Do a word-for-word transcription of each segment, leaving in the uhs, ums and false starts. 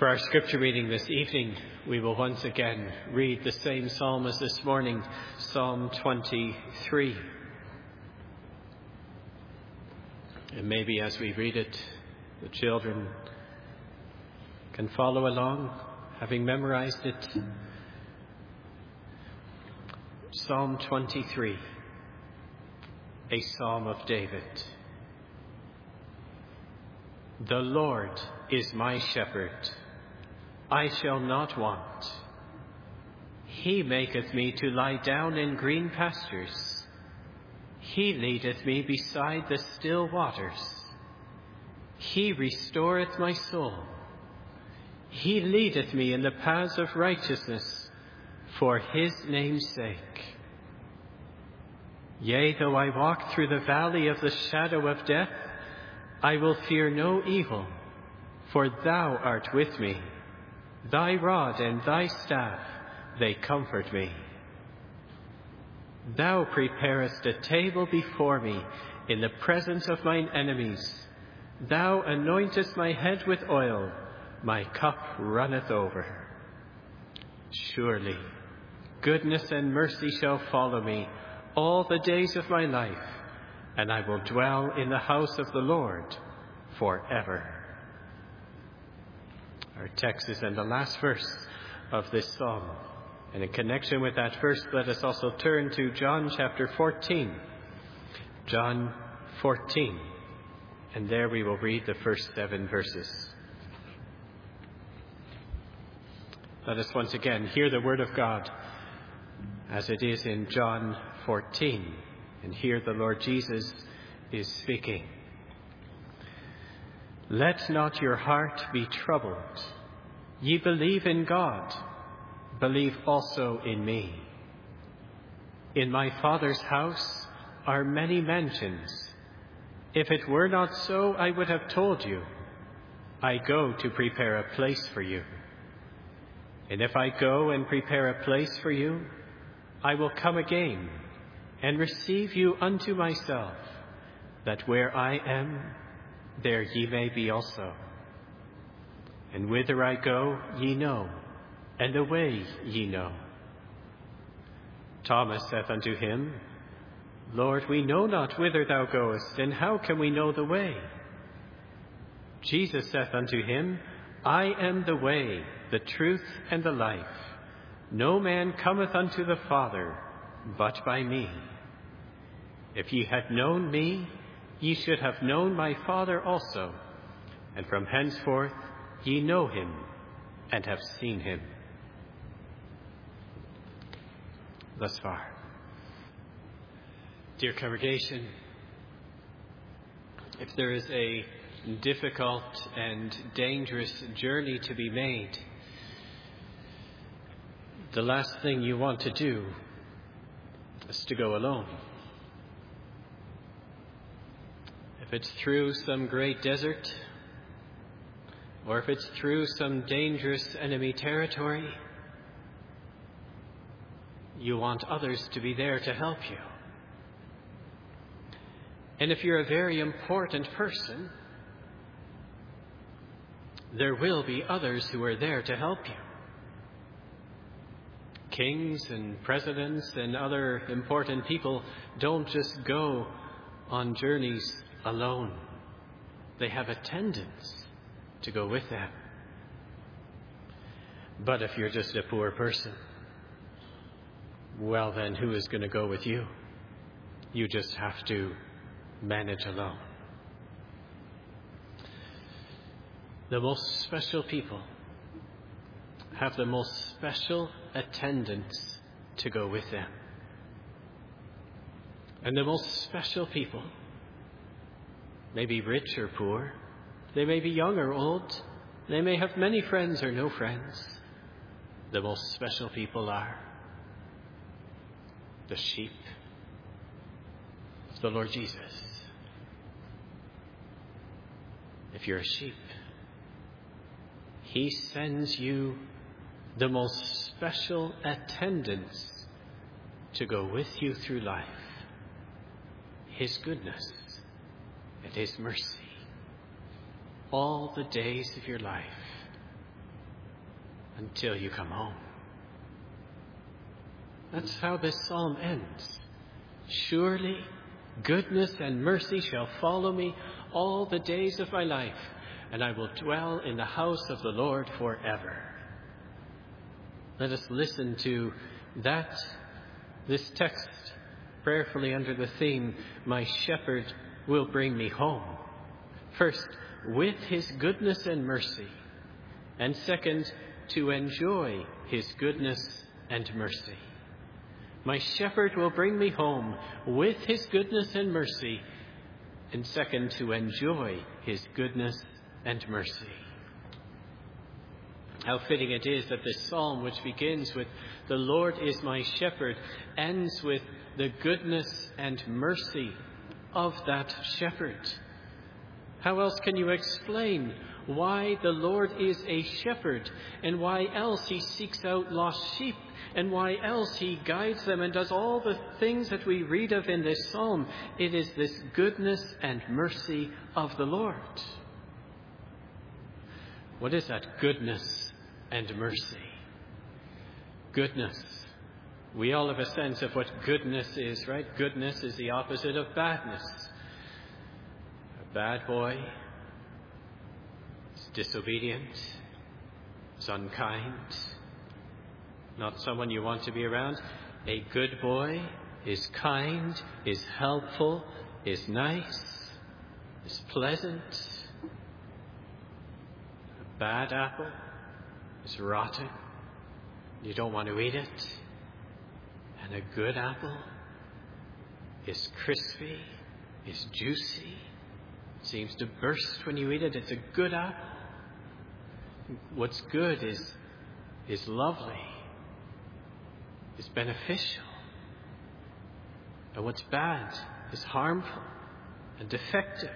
For our scripture reading this evening, we will once again read the same psalm as this morning, Psalm twenty-three. And maybe as we read it, the children can follow along, having memorized it. Psalm twenty-three, a psalm of David. The Lord is my shepherd, I shall not want. He maketh me to lie down in green pastures. He leadeth me beside the still waters. He restoreth my soul. He leadeth me in the paths of righteousness for his name's sake. Yea, though I walk through the valley of the shadow of death, I will fear no evil, for thou art with me. Thy rod and thy staff, they comfort me. Thou preparest a table before me in the presence of mine enemies. Thou anointest my head with oil, my cup runneth over. Surely goodness and mercy shall follow me all the days of my life, and I will dwell in the house of the Lord forever. Our text is in the last verse of this psalm. And in connection with that verse, let us also turn to John chapter fourteen. John fourteen. And there we will read the first seven verses. Let us once again hear the word of God as it is in John fourteen. And here the Lord Jesus is speaking. Let not your heart be troubled. Ye believe in God, believe also in me. In my Father's house are many mansions. If it were not so, I would have told you. I go to prepare a place for you. And if I go and prepare a place for you, I will come again and receive you unto myself, that where I am, there ye may be also. And whither I go, ye know, and the way ye know. Thomas saith unto him, Lord, we know not whither thou goest, and how can we know the way? Jesus saith unto him, I am the way, the truth, and the life. No man cometh unto the Father, but by me. If ye had known me, ye should have known my Father also, and from henceforth ye know him, and have seen him. Thus far. Dear congregation, if there is a difficult and dangerous journey to be made, the last thing you want to do is to go alone. If it's through some great desert, or if it's through some dangerous enemy territory, you want others to be there to help you. And if you're a very important person, there will be others who are there to help you. Kings and presidents and other important people don't just go on journeys alone. They have attendants to go with them. But if you're just a poor person, well then, who is going to go with you? You just have to manage alone. The most special people have the most special attendants to go with them. And the most special people may be rich or poor. They may be young or old. They may have many friends or no friends. The most special people are the sheep of the Lord Jesus. If you're a sheep, he sends you the most special attendants to go with you through life. His goodness and his mercy all the days of your life. until you come home. That's how this psalm ends. Surely goodness and mercy shall follow me all the days of my life, and I will dwell in the house of the Lord forever. Let us listen to that, this text, prayerfully under the theme, My Shepherd will bring me home. First, with his goodness and mercy, and second, to enjoy his goodness and mercy. My shepherd will bring me home with his goodness and mercy, and second, to enjoy his goodness and mercy. How fitting it is that this psalm, which begins with the Lord is my shepherd, ends with the goodness and mercy of that shepherd. How else can you explain why the Lord is a shepherd, and why else he seeks out lost sheep, and why else he guides them and does all the things that we read of in this psalm? It is this goodness and mercy of the Lord. What is that goodness and mercy? Goodness. We all have a sense of what goodness is, right? Goodness is the opposite of badness. A bad boy is disobedient, is unkind, not someone you want to be around. A good boy is kind, is helpful, is nice, is pleasant. A bad apple is rotten. You don't want to eat it. And a good apple is crispy, is juicy, seems to burst when you eat it. It's a good apple. What's good is, is lovely, is beneficial. And what's bad is harmful and defective.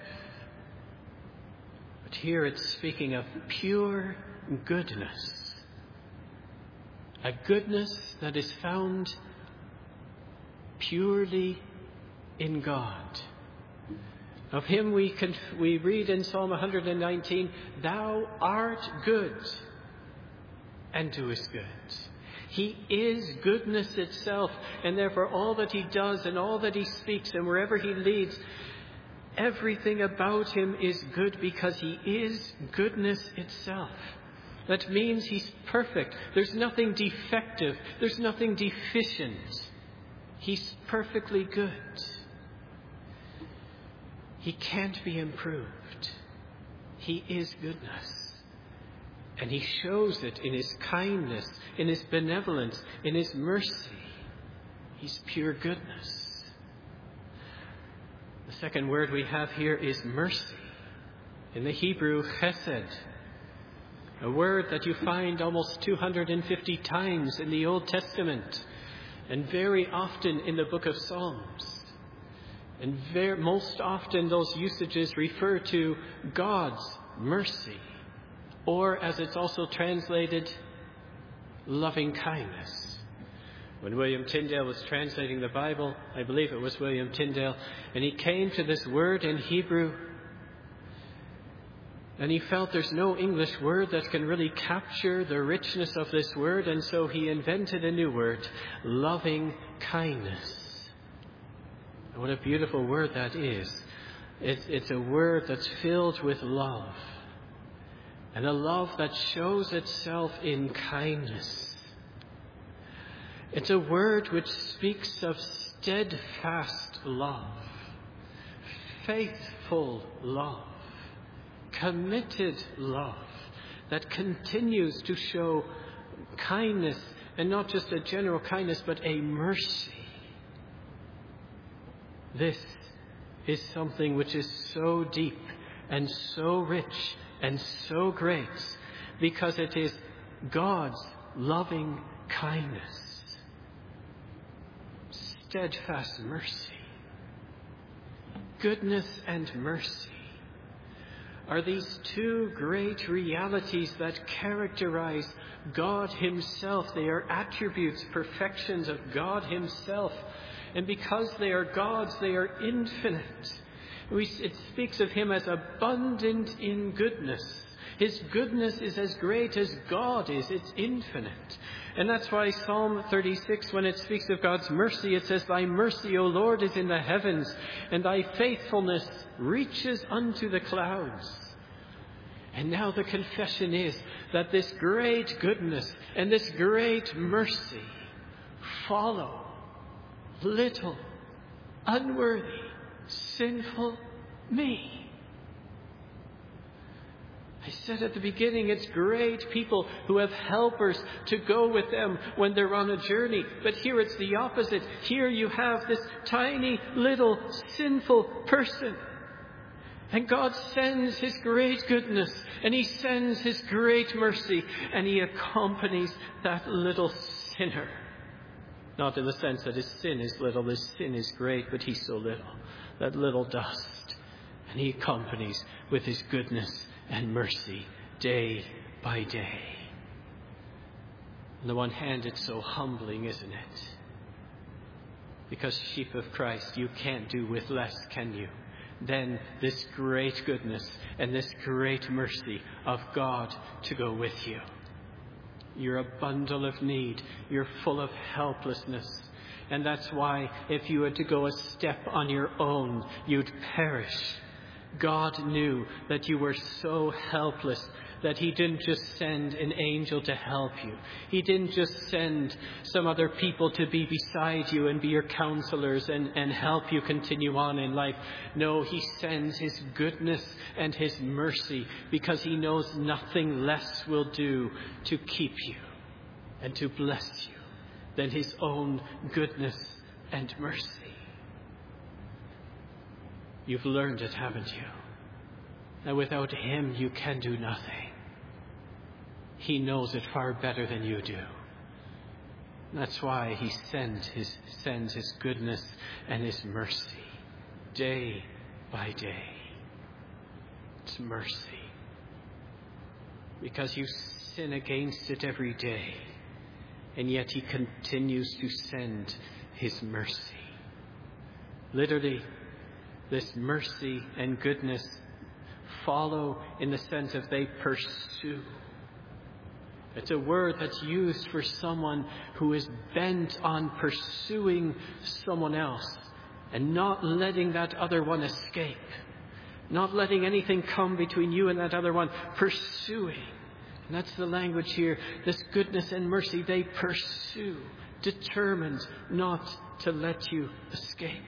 But here it's speaking of pure goodness. A goodness that is found purely in God. Of him we can, we read in Psalm one hundred nineteen, Thou art good and doest good. He is goodness itself, and therefore all that he does and all that he speaks and wherever he leads, everything about him is good because he is goodness itself. That means he's perfect. There's nothing defective. There's nothing deficient. He's perfectly good. He can't be improved. He is goodness. And he shows it in his kindness, in his benevolence, in his mercy. He's pure goodness. The second word we have here is mercy. In the Hebrew, chesed. A word that you find almost two hundred fifty times in the Old Testament, and very often in the book of Psalms. And very, most often those usages refer to God's mercy, or as it's also translated, loving kindness. When William Tyndale was translating the Bible, I believe it was William Tyndale, and he came to this word in Hebrew, and he felt there's no English word that can really capture the richness of this word, and so he invented a new word, loving kindness. And what a beautiful word that is. It's, it's a word that's filled with love, and a love that shows itself in kindness. It's a word which speaks of steadfast love, faithful love, committed love that continues to show kindness, and not just a general kindness, but a mercy. This is something which is so deep and so rich and so great because it is God's loving kindness, steadfast mercy, goodness and mercy. Are these two great realities that characterize God himself. They are attributes, perfections of God himself. And because they are God's, they are infinite. We, it speaks of him as abundant in goodness. His goodness is as great as God is. It's infinite. And that's why Psalm thirty-six, when it speaks of God's mercy, it says, "Thy mercy, O Lord, is in the heavens, and thy faithfulness reaches unto the clouds." And now the confession is that this great goodness and this great mercy follow little, unworthy, sinful me. I said at the beginning, it's great people who have helpers to go with them when they're on a journey. But here it's the opposite. Here you have this tiny little sinful person. And God sends His great goodness and He sends His great mercy and He accompanies that little sinner. Not in the sense that his sin is little, his sin is great, but he's so little, that little dust. And He accompanies with His goodness and mercy day by day. On the one hand, it's so humbling, isn't it? Because sheep of Christ, you can't do with less, can you? Then this great goodness and this great mercy of God to go with you. You're a bundle of need. You're full of helplessness. And that's why if you had to go a step on your own, you'd perish. God knew that you were so helpless that He didn't just send an angel to help you. He didn't just send some other people to be beside you and be your counselors and, and help you continue on in life. No, He sends His goodness and His mercy because He knows nothing less will do to keep you and to bless you than His own goodness and mercy. You've learned it, haven't you? And without Him, you can do nothing. He knows it far better than you do. That's why He sends His, sends His goodness and His mercy day by day. It's mercy. Because you sin against it every day, and yet He continues to send His mercy. Literally, this mercy and goodness follow in the sense of they pursue. It's a word that's used for someone who is bent on pursuing someone else and not letting that other one escape. Not letting anything come between you and that other one. Pursuing. And that's the language here. This goodness and mercy, they pursue. Determined not to let you escape.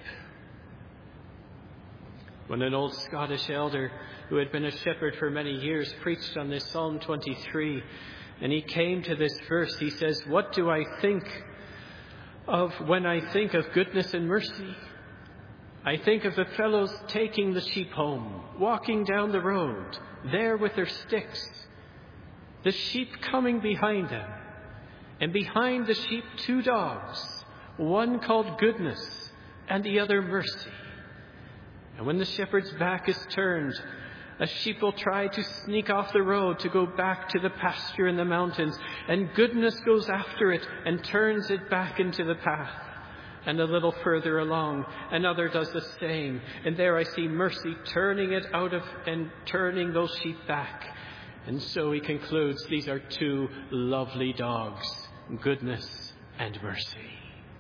When an old Scottish elder who had been a shepherd for many years preached on this Psalm twenty-three, and he came to this verse, he says, "What do I think of when I think of goodness and mercy? I think of the fellows taking the sheep home, walking down the road, there with their sticks, the sheep coming behind them, and behind the sheep two dogs, one called goodness and the other mercy. And when the shepherd's back is turned, a sheep will try to sneak off the road to go back to the pasture in the mountains, and goodness goes after it and turns it back into the path. And a little further along, another does the same. And there I see mercy turning it out of and turning those sheep back." And so he concludes, these are two lovely dogs, goodness and mercy.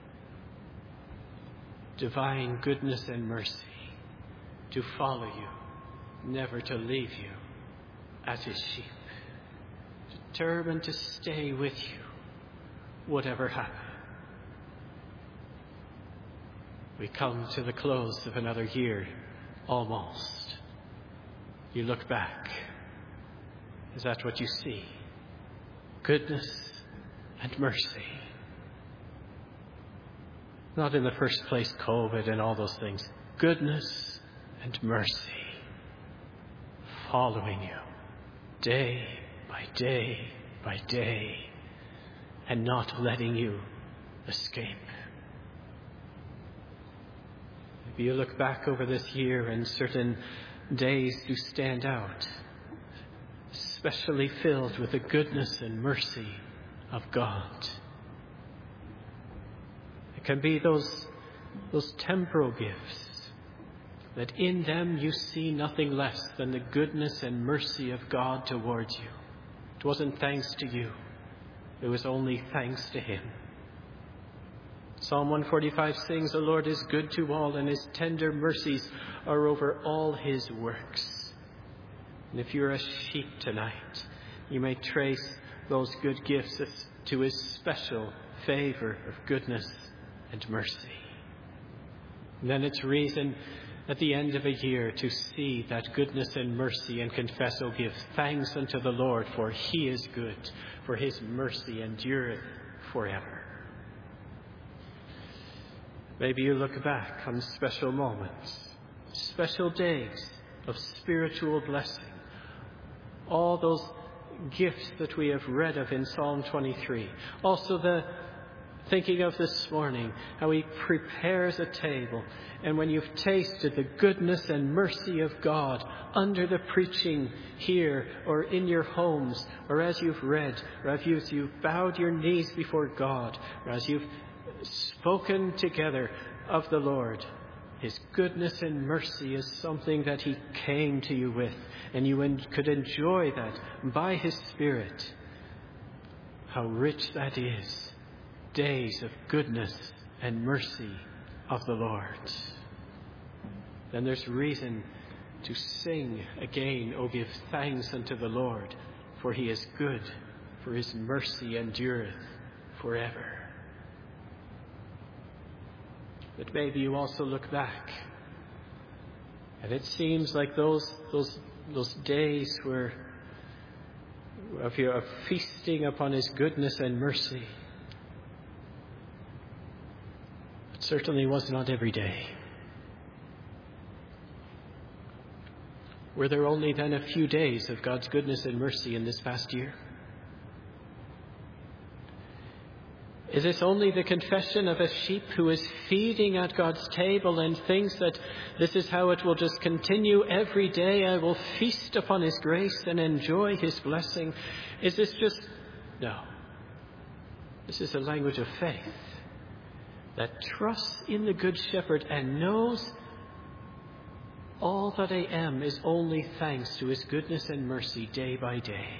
Divine goodness and mercy to follow you, never to leave you as His sheep, determined to stay with you, whatever happens. We come to the close of another year, almost. You look back. Is that what you see? Goodness and mercy. Not in the first place COVID and all those things. Goodness and mercy following you day by day by day and not letting you escape. Maybe you look back over this year and certain days do stand out, especially filled with the goodness and mercy of God. It can be those, those temporal gifts, that in them you see nothing less than the goodness and mercy of God towards you. It wasn't thanks to you. It was only thanks to him. Psalm one forty-five sings, "The Lord is good to all, and his tender mercies are over all his works." And if you're a sheep tonight, you may trace those good gifts to his special favor of goodness and mercy. And then it's reason at the end of a year to see that goodness and mercy and confess, "Oh, give thanks unto the Lord, for he is good, for his mercy endureth forever." Maybe you look back on special moments, special days of spiritual blessing, all those gifts that we have read of in Psalm twenty-three. Also the thinking of this morning, how he prepares a table. And when you've tasted the goodness and mercy of God under the preaching here or in your homes, or as you've read, or as you've bowed your knees before God, or as you've spoken together of the Lord, his goodness and mercy is something that he came to you with, and you could enjoy that by his Spirit. How rich that is. Days of goodness and mercy of the Lord. Then there's reason to sing again, "Oh, give thanks unto the Lord, for he is good, for his mercy endureth forever." But maybe you also look back, and it seems like those those those days were of your of feasting upon his goodness and mercy. It certainly was not every day. Were there only then a few days of God's goodness and mercy in this past year? Is this only the confession of a sheep who is feeding at God's table and thinks that this is how it will just continue every day? I will feast upon his grace and enjoy his blessing. Is this just... No. This is a language of faith that trusts in the Good Shepherd and knows all that I am is only thanks to his goodness and mercy day by day.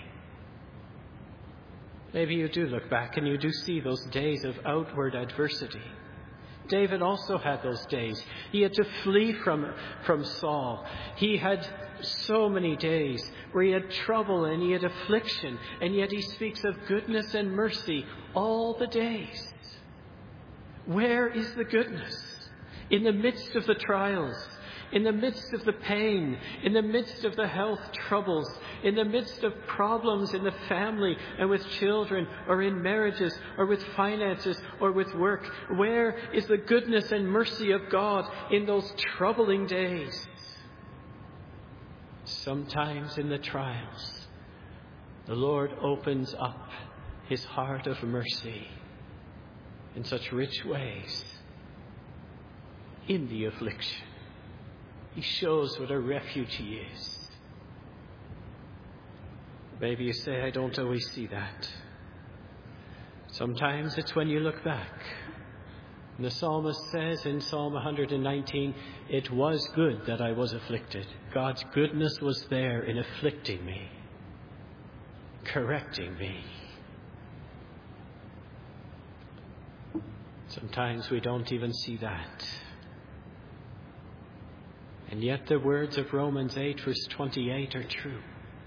Maybe you do look back and you do see those days of outward adversity. David also had those days. He had to flee from, from Saul. He had so many days where he had trouble and he had affliction, and yet he speaks of goodness and mercy all the days. Where is the goodness? In the midst of the trials, in the midst of the pain, in the midst of the health troubles, in the midst of problems in the family and with children, or in marriages, or with finances, or with work, where is the goodness and mercy of God in those troubling days? Sometimes in the trials, the Lord opens up his heart of mercy in such rich ways. In the affliction, he shows what a refuge he is. Maybe you say, I don't always see that. Sometimes it's when you look back. And the psalmist says in Psalm one nineteen, "It was good that I was afflicted." God's goodness was there in afflicting me, correcting me. Sometimes we don't even see that. And yet the words of Romans eight verse twenty-eight are true.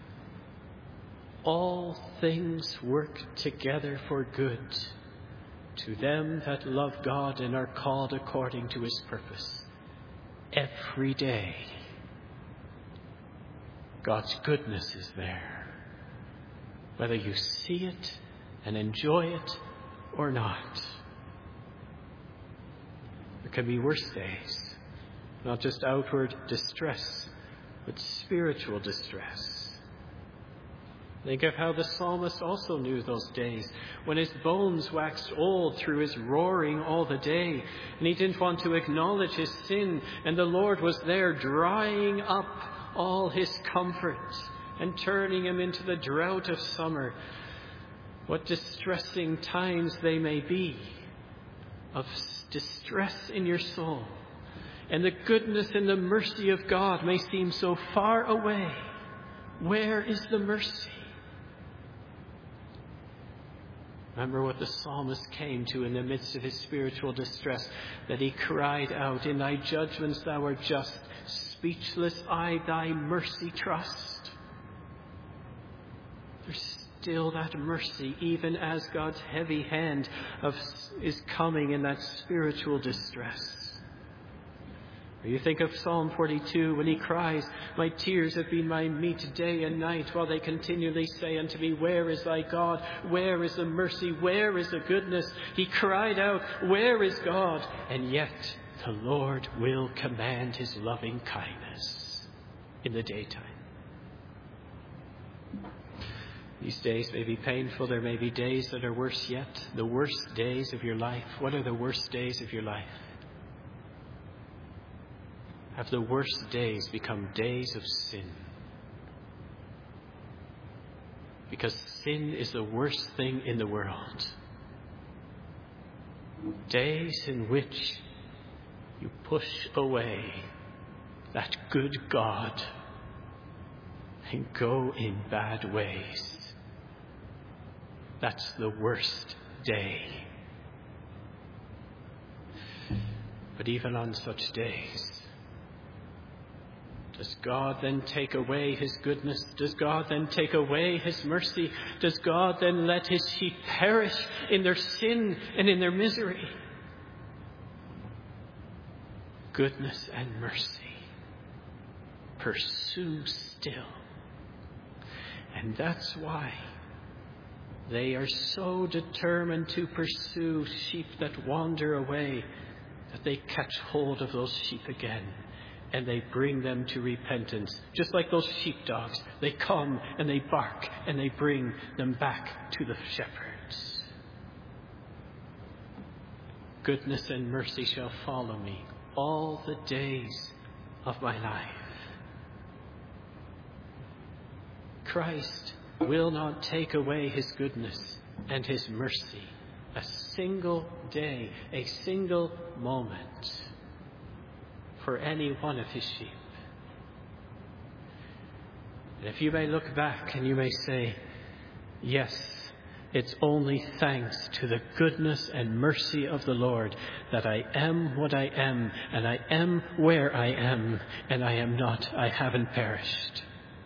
All things work together for good to them that love God and are called according to his purpose. Every day, God's goodness is there, whether you see it and enjoy it or not. There can be worse days. Not just outward distress, but spiritual distress. Think of how the psalmist also knew those days when his bones waxed old through his roaring all the day, and he didn't want to acknowledge his sin, and the Lord was there drying up all his comfort and turning him into the drought of summer. What distressing times they may be of distress in your soul. and the goodness and the mercy of God may seem so far away, where is the mercy? Remember what the psalmist came to in the midst of his spiritual distress, that he cried out, "In thy judgments thou art just, speechless I thy mercy trust." There's still that mercy, even as God's heavy hand of, is coming in that spiritual distress. Or you think of Psalm forty-two when he cries, "My tears have been my meat day and night, while they continually say unto me, Where is thy God? Where is the mercy? Where is the goodness?" He cried out, "Where is God?" And yet the Lord will command his loving kindness in the daytime. These days may be painful. There may be days that are worse yet. The worst days of your life. What are the worst days of your life? Have the worst days become days of sin? Because sin is the worst thing in the world. Days in which you push away that good God and go in bad ways. That's the worst day. But even on such days, does God then take away his goodness? Does God then take away his mercy? Does God then let his sheep perish in their sin and in their misery? Goodness and mercy pursue still. And that's why they are so determined to pursue sheep that wander away, that they catch hold of those sheep again and they bring them to repentance. Just like those sheepdogs, they come and they bark and they bring them back to the shepherds. Goodness and mercy shall follow me all the days of my life. Christ will not take away his goodness and his mercy a single day, a single moment for any one of his sheep. And if you may look back and you may say, yes, it's only thanks to the goodness and mercy of the Lord that I am what I am, and I am where I am, and I am not, I haven't perished.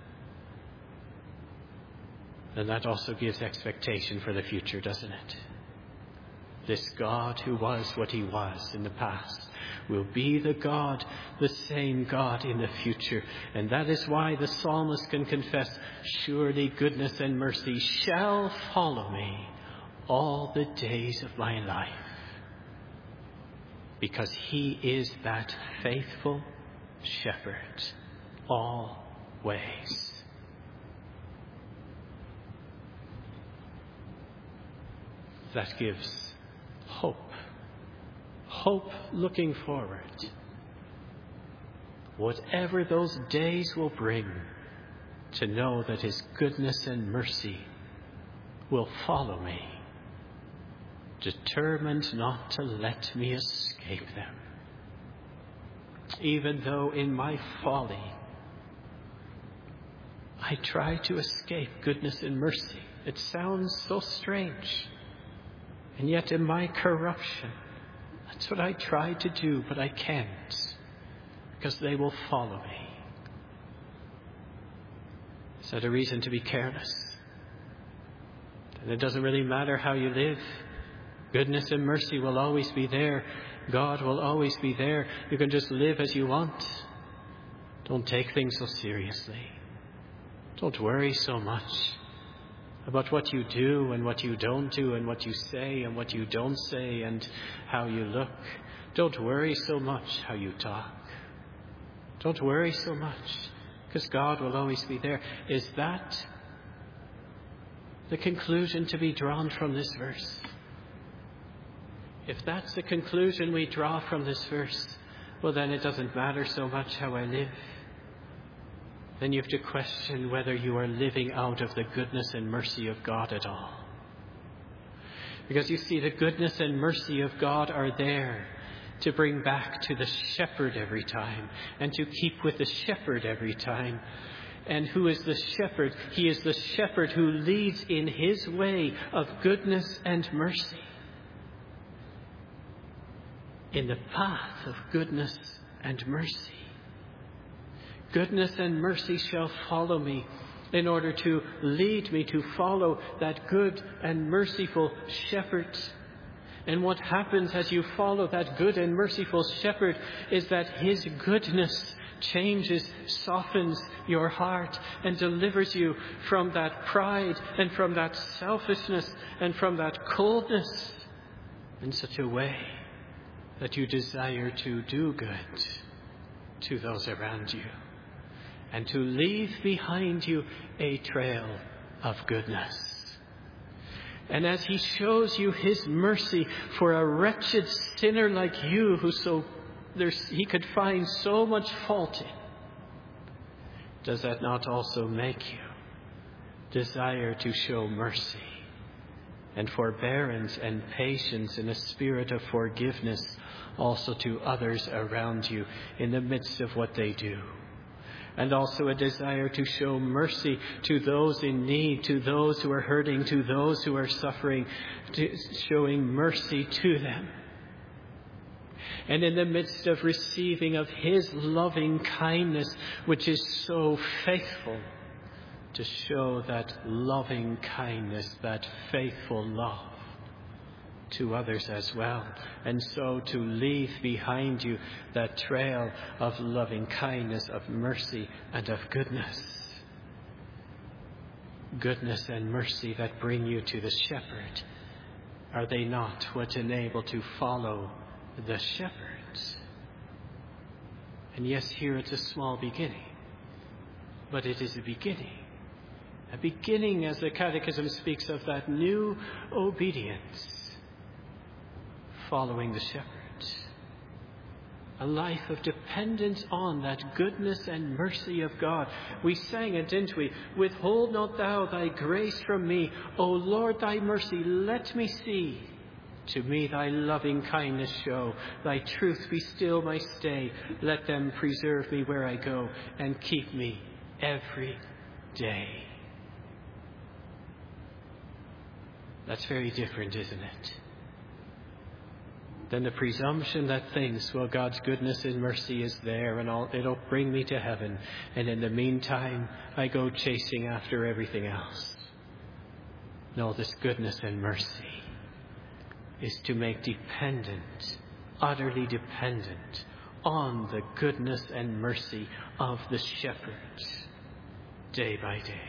Then that also gives expectation for the future, doesn't it? This God who was what he was in the past will be the God, the same God in the future. And that is why the psalmist can confess, surely goodness and mercy shall follow me all the days of my life. Because he is that faithful shepherd always. That gives hope. Hope looking forward. Whatever those days will bring, to know that his goodness and mercy will follow me, determined not to let me escape them. Even though in my folly I try to escape goodness and mercy. It sounds so strange. And yet in my corruption, that's what I try to do, but I can't, because they will follow me. Is that a reason to be careless? And it doesn't really matter how you live. Goodness and mercy will always be there. God will always be there. You can just live as you want. Don't take things so seriously. Don't worry so much about what you do and what you don't do and what you say and what you don't say and how you look. Don't worry so much how you talk. Don't worry so much, because God will always be there. Is that the conclusion to be drawn from this verse? If that's the conclusion we draw from this verse, well then it doesn't matter so much how I live. Then you have to question whether you are living out of the goodness and mercy of God at all. Because you see, the goodness and mercy of God are there to bring back to the shepherd every time, and to keep with the shepherd every time. And who is the shepherd? He is the shepherd who leads in his way of goodness and mercy. In the path of goodness and mercy. Goodness and mercy shall follow me in order to lead me to follow that good and merciful shepherd. And what happens as you follow that good and merciful shepherd is that his goodness changes, softens your heart, and delivers you from that pride and from that selfishness and from that coldness in such a way that you desire to do good to those around you and to leave behind you a trail of goodness. And as he shows you his mercy for a wretched sinner like you who so there's, he could find so much fault in, does that not also make you desire to show mercy and forbearance and patience in a spirit of forgiveness also to others around you in the midst of what they do? And also a desire to show mercy to those in need, to those who are hurting, to those who are suffering, to showing mercy to them. And in the midst of receiving of his loving kindness, which is so faithful, to show that loving kindness, that faithful love to others as well. And so to leave behind you that trail of loving kindness, of mercy, and of goodness. Goodness and mercy that bring you to the shepherd. Are they not what enable to follow the shepherds? And yes, here it's a small beginning, but it is a beginning. A beginning, as the Catechism speaks of, that new obedience, following the shepherd. A life of dependence on that goodness and mercy of God. We sang it, didn't we? Withhold not thou thy grace from me, O Lord, thy mercy let me see. To me thy loving kindness show, thy truth be still my stay. Let them preserve me where I go, and keep me every day. That's very different, isn't it? Than the presumption that thinks, well, God's goodness and mercy is there and all, it'll bring me to heaven. And in the meantime, I go chasing after everything else. No, this goodness and mercy is to make dependent, utterly dependent on the goodness and mercy of the shepherd day by day.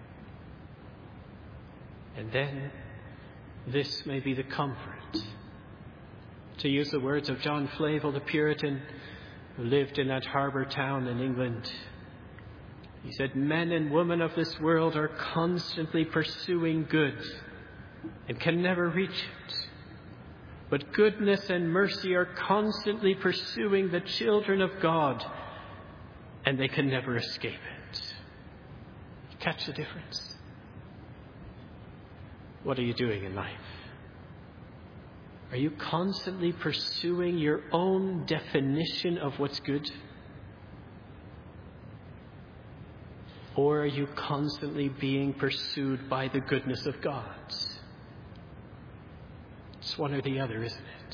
And then this may be the comfort. To use the words of John Flavel, the Puritan, who lived in that harbour town in England, he said, men and women of this world are constantly pursuing good and can never reach it. But goodness and mercy are constantly pursuing the children of God, and they can never escape it. Catch the difference? What are you doing in life? Are you constantly pursuing your own definition of what's good? Or are you constantly being pursued by the goodness of God? It's one or the other, isn't it?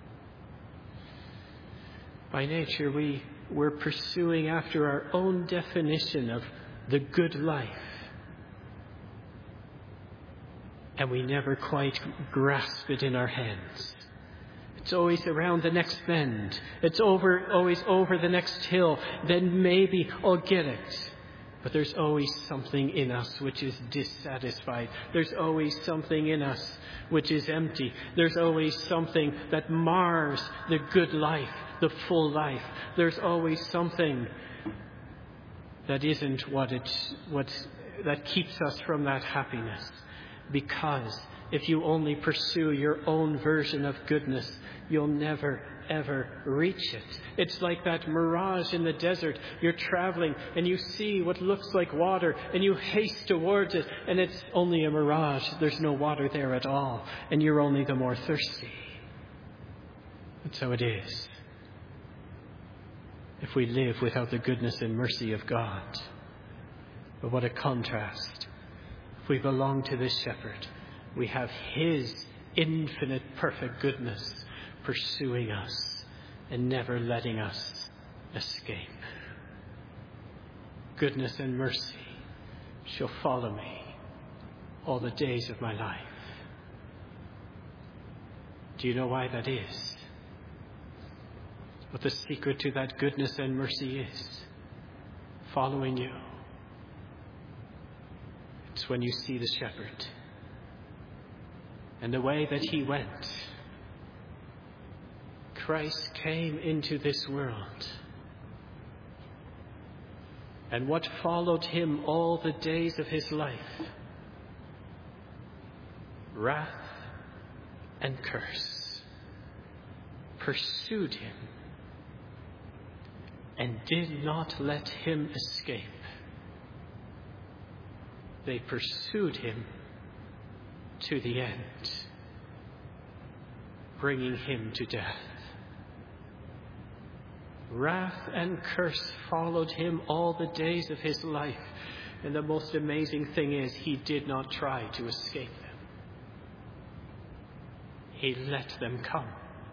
By nature, we, we're pursuing after our own definition of the good life. And we never quite grasp it in our hands. It's always around the next bend. It's over, always over the next hill. Then maybe I'll get it. But there's always something in us which is dissatisfied. There's always something in us which is empty. There's always something that mars the good life, the full life. There's always something that isn't what it's, what, that keeps us from that happiness. Because if you only pursue your own version of goodness, you'll never, ever reach it. It's like that mirage in the desert. You're traveling and you see what looks like water and you haste towards it, and it's only a mirage. There's no water there at all, and you're only the more thirsty. And so it is. If we live without the goodness and mercy of God, but what a contrast. If we belong to this shepherd, we have his infinite perfect goodness pursuing us and never letting us escape. Goodness and mercy shall follow me all the days of my life. Do you know why that is? What the secret to that goodness and mercy is? Following you. It's when you see the shepherd and the way that he went. Christ came into this world. And what followed him all the days of his life? Wrath and curse pursued him and did not let him escape. They pursued him to the end, bringing him to death. Wrath and curse followed him all the days of his life. And the most amazing thing is, he did not try to escape them. He let them come.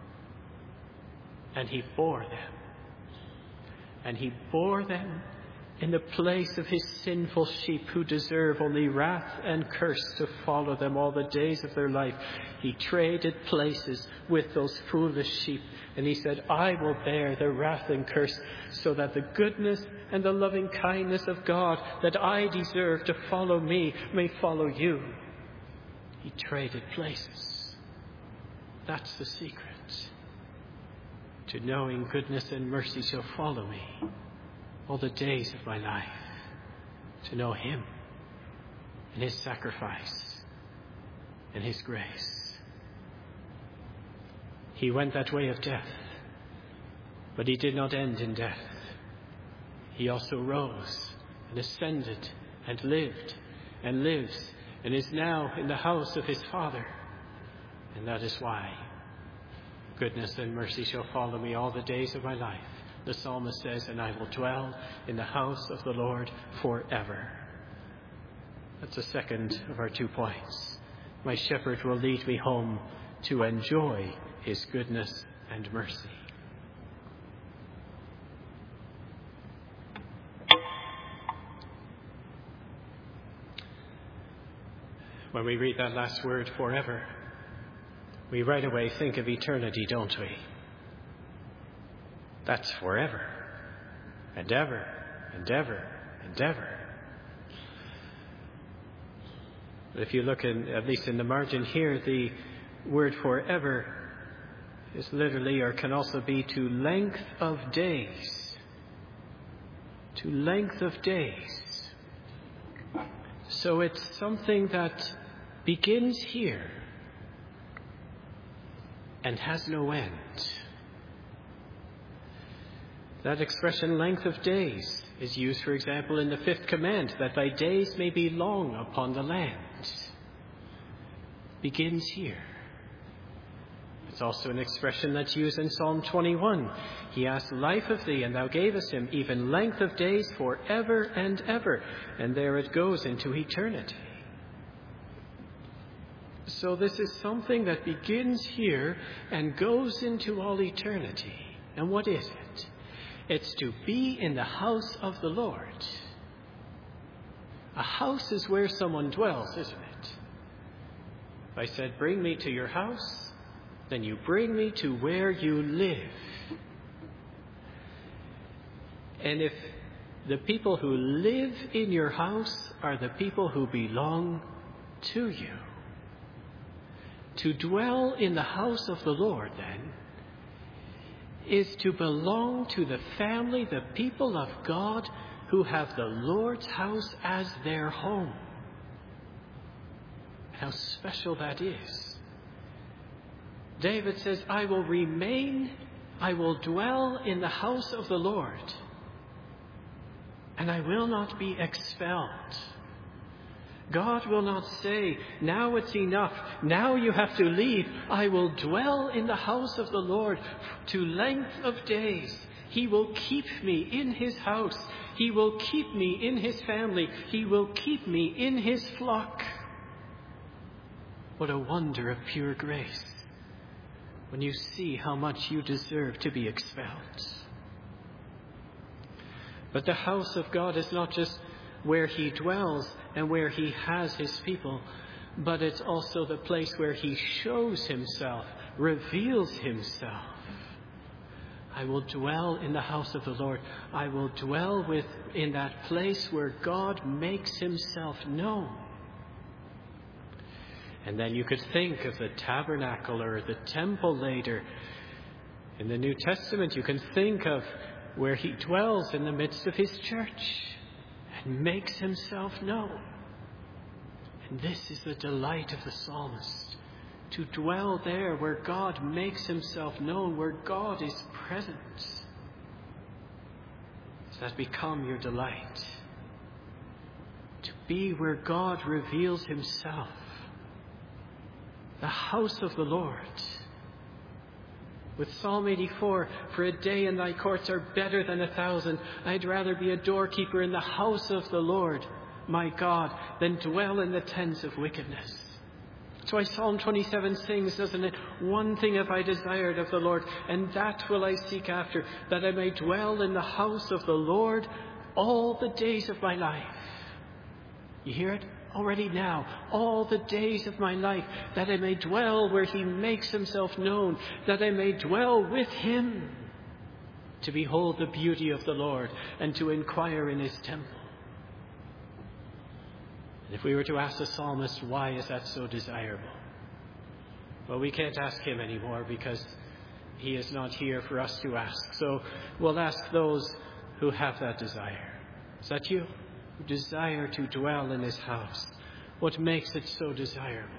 And he bore them. And he bore them in the place of his sinful sheep who deserve only wrath and curse to follow them all the days of their life. He traded places with those foolish sheep. And he said, I will bear the wrath and curse so that the goodness and the loving kindness of God that I deserve to follow me may follow you. He traded places. That's the secret to knowing goodness and mercy shall follow me all the days of my life, to know him and his sacrifice and his grace. He went that way of death, but he did not end in death. He also rose and ascended and lived and lives and is now in the house of his Father. And that is why goodness and mercy shall follow me all the days of my life. The psalmist says, and I will dwell in the house of the Lord forever. That's the second of our two points. My shepherd will lead me home to enjoy his goodness and mercy. When we read that last word, forever, we right away think of eternity, don't we? That's forever, and ever, and ever, and ever. But if you look in, at least in the margin here, the word forever is literally, or can also be, to length of days. To length of days. So it's something that begins here and has no end. That expression, length of days, is used, for example, in the fifth command, that thy days may be long upon the land. Begins here. It's also an expression that's used in Psalm twenty-one. He asked life of thee, and thou gavest him even length of days forever and ever. And there it goes into eternity. So this is something that begins here and goes into all eternity. And what is it? It's to be in the house of the Lord. A house is where someone dwells, isn't it? If I said, bring me to your house, then you bring me to where you live. And if the people who live in your house are the people who belong to you, to dwell in the house of the Lord, then, is to belong to the family, the people of God, who have the Lord's house as their home. How special that is. David says, I will remain, I will dwell in the house of the Lord, and I will not be expelled. God will not say, now it's enough, now you have to leave. I will dwell in the house of the Lord to length of days. He will keep me in his house. He will keep me in his family. He will keep me in his flock. What a wonder of pure grace when you see how much you deserve to be expelled. But the house of God is not just where he dwells and where he has his people, but it's also the place where he shows himself, reveals himself. I will dwell in the house of the Lord. I will dwell with in that place where God makes himself known. And then you could think of the tabernacle or the temple later. In the New Testament, you can think of where he dwells in the midst of his church and makes himself known. And this is the delight of the psalmist, to dwell there where God makes himself known, where God is present. Does that become your delight? To be where God reveals himself. The house of the Lord. With Psalm eighty-four, for a day in thy courts are better than a thousand. I'd rather be a doorkeeper in the house of the Lord, my God, than dwell in the tents of wickedness. That's why Psalm twenty-seven sings, doesn't it? One thing have I desired of the Lord, and that will I seek after, that I may dwell in the house of the Lord all the days of my life. You hear it? Already now, all the days of my life, that I may dwell where he makes himself known, that I may dwell with him, to behold the beauty of the Lord and to inquire in his temple. And if we were to ask the psalmist, why is that so desirable? Well, we can't ask him anymore because he is not here for us to ask. So we'll ask those who have that desire. Is that you? Who desire to dwell in his house? What makes it so desirable?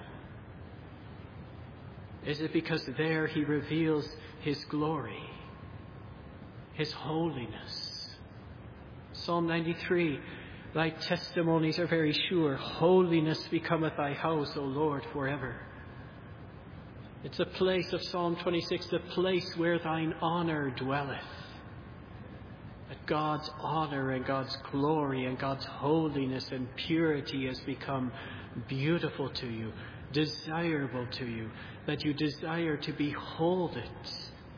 Is it because there he reveals his glory, his holiness? Psalm ninety-three, thy testimonies are very sure. Holiness becometh thy house, O Lord, forever. It's a place of Psalm twenty-six, the place where thine honor dwelleth. That God's honor and God's glory and God's holiness and purity has become beautiful to you, desirable to you, that you desire to behold it.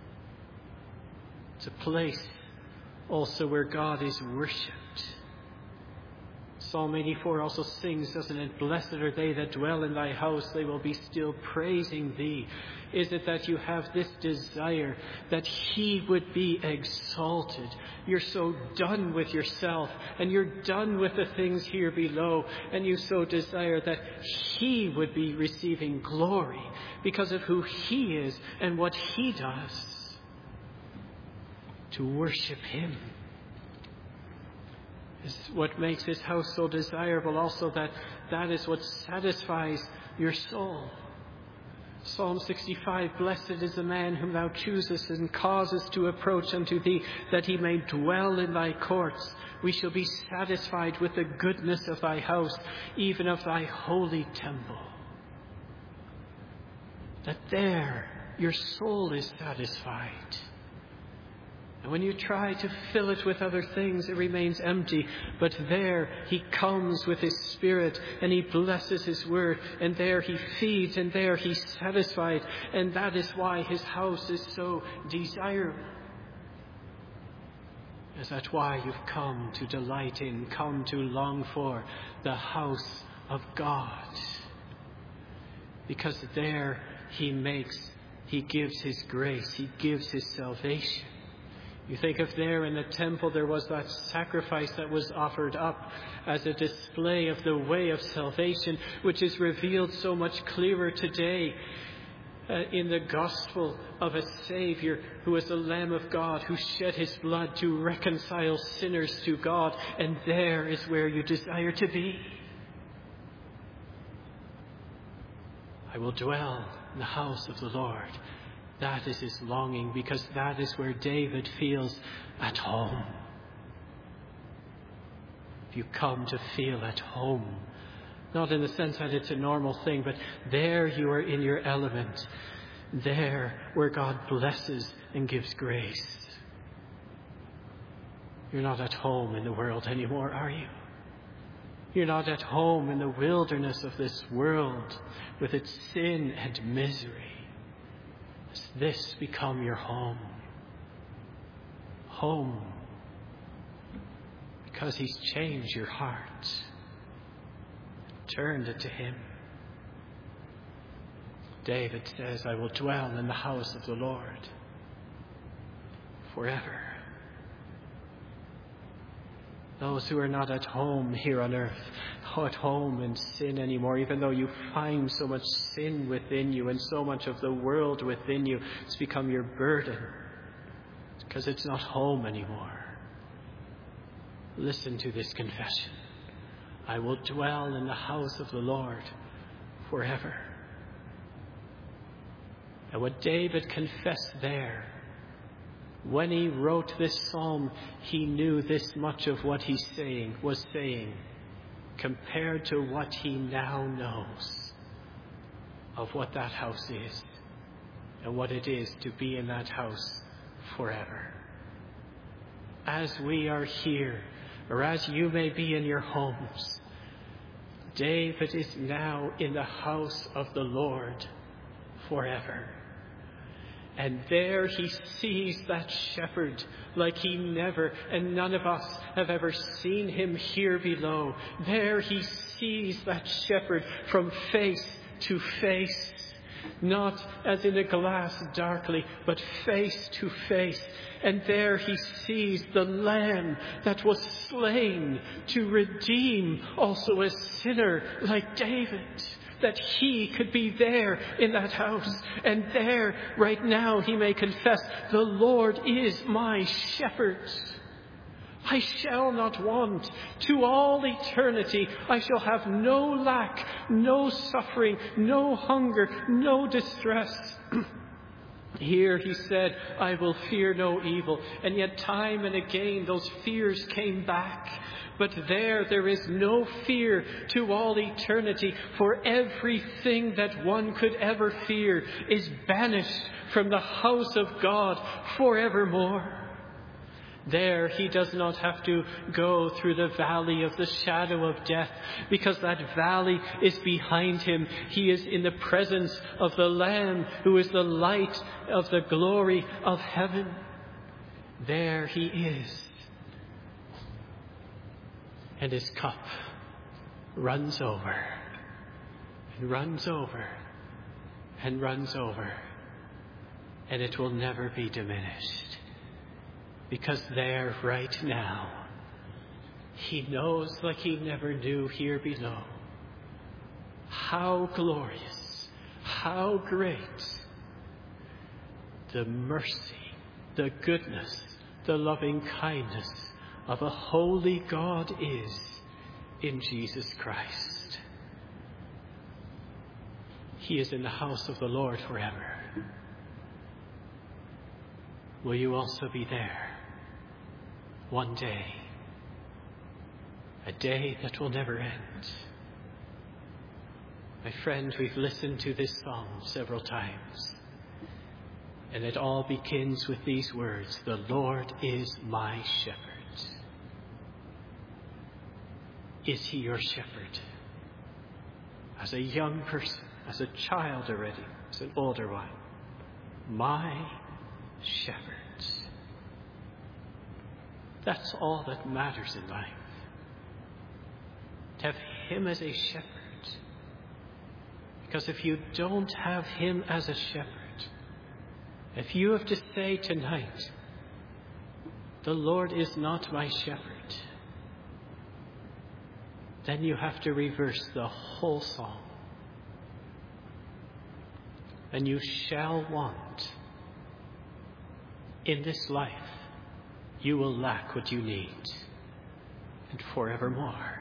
It's a place also where God is worshipped. Psalm eighty-four also sings, doesn't it? Blessed are they that dwell in thy house, they will be still praising thee. Is it that you have this desire that he would be exalted? You're so done with yourself and you're done with the things here below, and you so desire that he would be receiving glory because of who he is and what he does. To worship him is what makes his house so desirable. Also, that that is what satisfies your soul. Psalm sixty-five, blessed is the man whom thou choosest and causest to approach unto thee, that he may dwell in thy courts. We shall be satisfied with the goodness of thy house, even of thy holy temple. That there your soul is satisfied. And when you try to fill it with other things, it remains empty. But there he comes with his Spirit and he blesses his word. And there he feeds and there he's satisfied. And that is why his house is so desirable. Is that why you've come to delight in, come to long for the house of God? Because there he makes, he gives his grace, he gives his salvation. You think of there in the temple, there was that sacrifice that was offered up as a display of the way of salvation, which is revealed so much clearer today uh, in the gospel of a Savior who is the Lamb of God, who shed his blood to reconcile sinners to God. And there is where you desire to be. I will dwell in the house of the Lord. That is his longing, because that is where David feels at home. If you come to feel at home, Not in the sense that it's a normal thing, but there you are in your element. There where God blesses and gives grace. You're not at home in the world anymore, are you? You're not at home in the wilderness of this world with its sin and misery. Has this become your home? Home. Because He's changed your heart. Turned it to Him. David says, I will dwell in the house of the Lord forever. Those who are not at home here on earth, at home in sin anymore, even though you find so much sin within you and so much of the world within you, it's become your burden because it's not home anymore. Listen to this confession. I will dwell in the house of the Lord forever. And what David confessed there, when he wrote this psalm, he knew this much of what he's saying was saying compared to what he now knows of what that house is and what it is to be in that house forever. As we are here, or as you may be in your homes, David is now in the house of the Lord forever. And there he sees that shepherd like he never, and none of us have ever seen him here below. There he sees that shepherd from face to face. Not as in a glass darkly, but face to face. And there he sees the Lamb that was slain to redeem also a sinner like David. That he could be there in that house. And there, right now, he may confess, the Lord is my shepherd. I shall not want. To all eternity, I shall have no lack, no suffering, no hunger, no distress. Here he said, I will fear no evil. And yet time and again those fears came back. But there, there is no fear to all eternity, for everything that one could ever fear is banished from the house of God forevermore. There he does not have to go through the valley of the shadow of death, because that valley is behind him. He is in the presence of the Lamb, who is the light of the glory of heaven. There he is. And his cup runs over, and runs over, and runs over, and it will never be diminished. Because there, right now, he knows like he never knew here below how glorious, how great the mercy, the goodness, the loving kindness of a holy God is in Jesus Christ. He is in the house of the Lord forever. Will you also be there one day? A day that will never end. My friend, we've listened to this psalm several times. And it all begins with these words, the Lord is my shepherd. Is he your shepherd? As a young person, as a child already, as an older one. My shepherd. That's all that matters in life. To have him as a shepherd. Because if you don't have him as a shepherd, if you have to say tonight, the Lord is not my shepherd, then you have to reverse the whole psalm. And you shall want. In this life, you will lack what you need, and forevermore.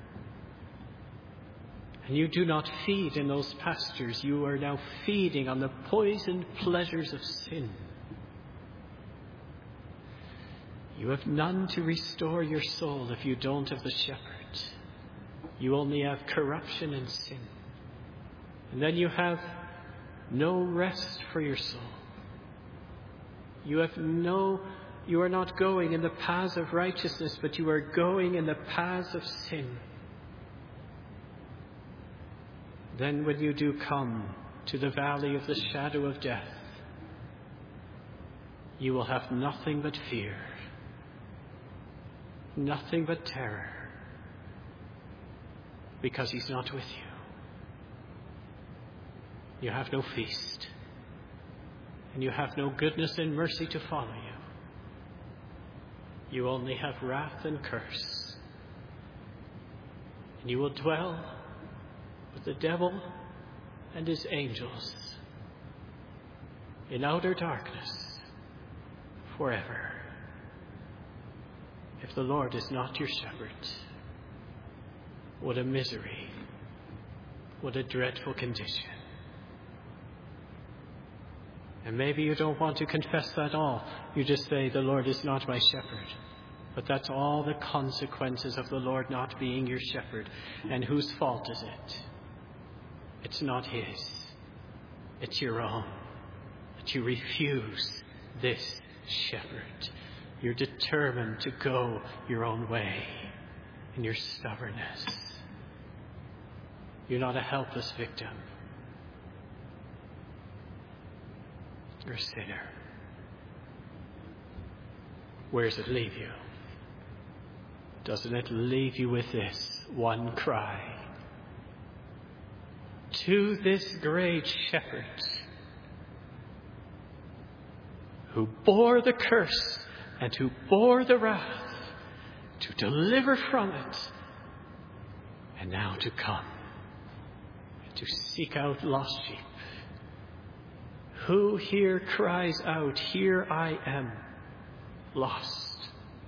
And you do not feed in those pastures. You are now feeding on the poisoned pleasures of sin. You have none to restore your soul if you don't have the shepherd. you only have corruption and sin. And then you have no rest for your soul. You have no, you are not going in the paths of righteousness, but you are going in the paths of sin. Then when you do come to the valley of the shadow of death, you will have nothing but fear, nothing but terror, because he's not with you. You have no feast, and you have no goodness and mercy to follow you. You only have wrath and curse, and you will dwell with the devil and his angels in outer darkness forever, if the Lord is not your shepherd. What a misery, what a dreadful condition. And maybe you don't want to confess that all. You just say, the Lord is not my shepherd. But that's all the consequences of the Lord not being your shepherd. And whose fault is it? It's not his. It's your own. That you refuse this shepherd. You're determined to go your own way in your stubbornness. You're not a helpless victim. You're a sinner. Where does it leave you? Doesn't it leave you with this one cry? To this great shepherd who bore the curse and who bore the wrath to deliver from it, and now to come and to seek out lost sheep. Who here cries out, here I am, lost?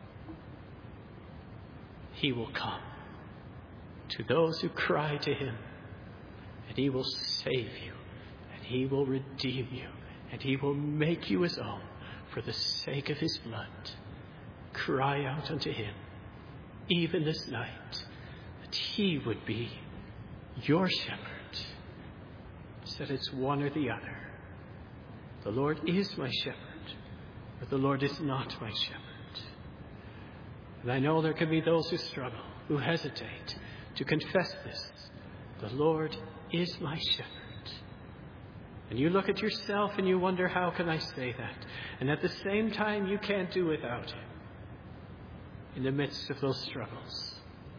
He will come to those who cry to him, and he will save you, and he will redeem you, and he will make you his own for the sake of his blood. Cry out unto him, even this night, that he would be your shepherd. Said it's one or the other. The Lord is my shepherd, or the Lord is not my shepherd. And I know there can be those who struggle, who hesitate to confess this. The Lord is my shepherd. And you look at yourself and you wonder, how can I say that? And at the same time, you can't do without him in the midst of those struggles.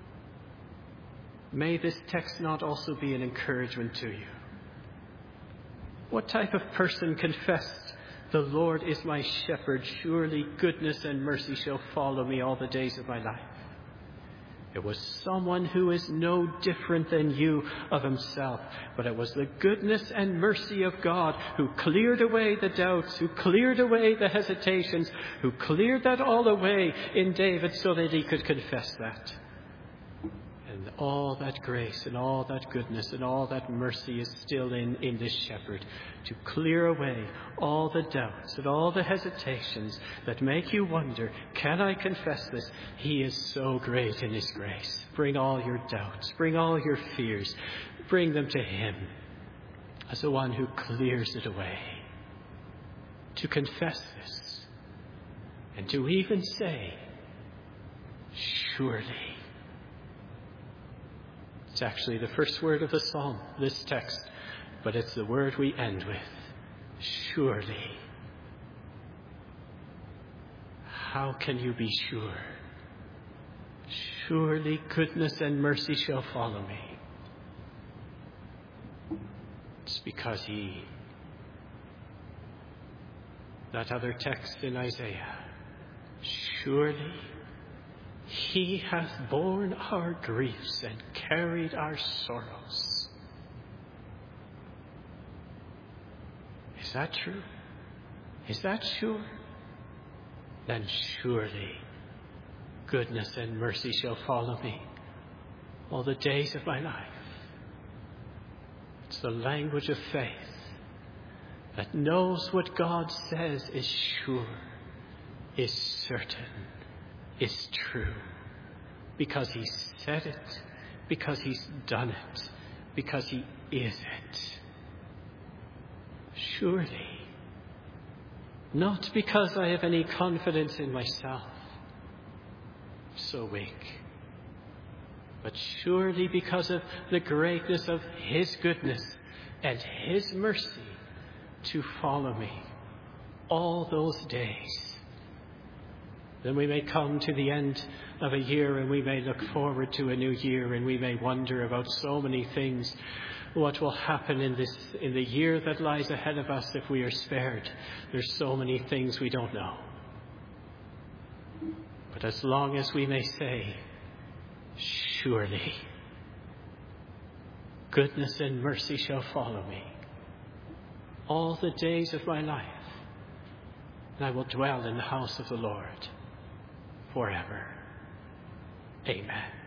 May this text not also be an encouragement to you. What type of person confessed, the Lord is my shepherd, surely goodness and mercy shall follow me all the days of my life? It was someone who is no different than you of himself, but it was the goodness and mercy of God who cleared away the doubts, who cleared away the hesitations, who cleared that all away in David so that he could confess that. And all that grace and all that goodness and all that mercy is still in, in this shepherd to clear away all the doubts and all the hesitations that make you wonder, can I confess this? He is so great in his grace. Bring all your doubts, bring all your fears, bring them to him as the one who clears it away. To confess this and to even say, surely. It's actually the first word of the psalm, this text, but it's the word we end with. Surely. How can you be sure? Surely goodness and mercy shall follow me. It's because he, that other text in Isaiah, surely he hath borne our griefs and carried our sorrows. Is that true? Is that sure? Then surely goodness and mercy shall follow me all the days of my life. It's the language of faith that knows what God says is sure, is certain, is true, because he said it because he's done it, because he is it. Surely, not because I have any confidence in myself, so weak, but surely because of the greatness of his goodness and his mercy to follow me all those days. Then we may come to the end of a year and we may look forward to a new year and we may wonder about so many things. What will happen in this, in the year that lies ahead of us if we are spared? There's so many things we don't know. But as long as we may say, surely goodness and mercy shall follow me all the days of my life, and I will dwell in the house of the Lord forever. Amen.